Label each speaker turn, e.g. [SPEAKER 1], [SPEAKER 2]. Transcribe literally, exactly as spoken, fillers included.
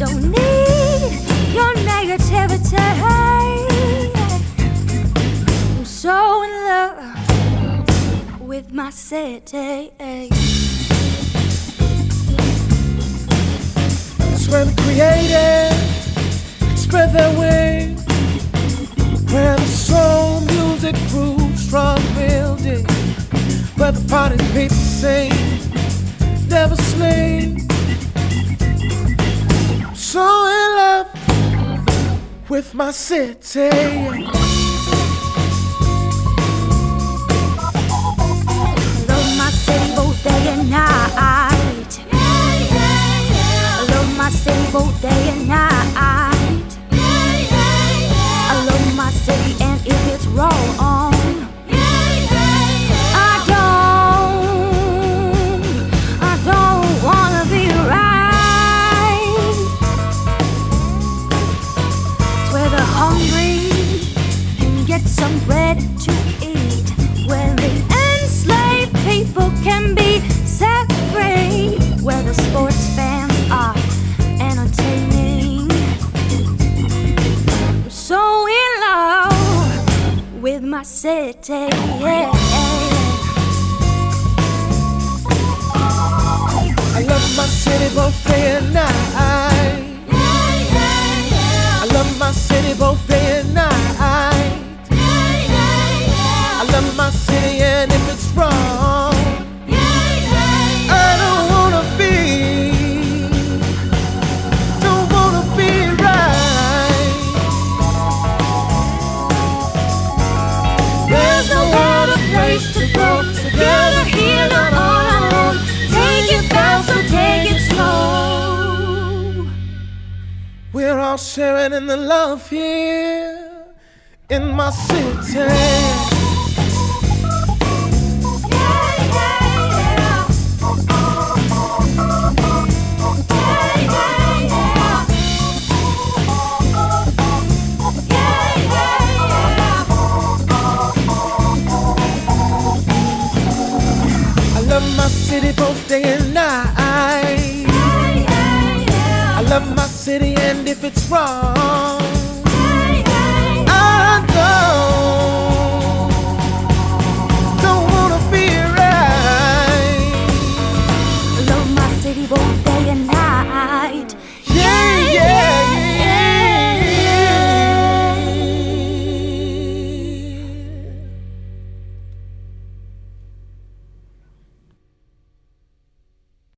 [SPEAKER 1] don't need your negativity. I'm so in love with my city.
[SPEAKER 2] It's where the creative spread their wings, where the soul music grooves from building, where the party people sing, never sleep. So in love with my city.
[SPEAKER 1] Love my city both day and night. Yeah, yeah, yeah. I love my city both day and night. Yeah, yeah, yeah. I love my city, and if it's wrong, some bread to eat, where the enslaved people can be set free, where the sports fans are entertaining. I'm so in love with my city, yeah.
[SPEAKER 2] I love my city both day and night.
[SPEAKER 1] Yeah, yeah, yeah.
[SPEAKER 2] I love my city both day and night. I love my city, and if it's wrong,
[SPEAKER 1] yeah, yeah, yeah.
[SPEAKER 2] I don't wanna be, don't wanna be right.
[SPEAKER 1] There's no other place to go, together here, not on our own. Take it fast or take it slow.
[SPEAKER 2] We're all sharing in the love here in my city. I love my city both day and night.
[SPEAKER 1] Yeah, yeah, yeah.
[SPEAKER 2] I love my city, and if it's wrong,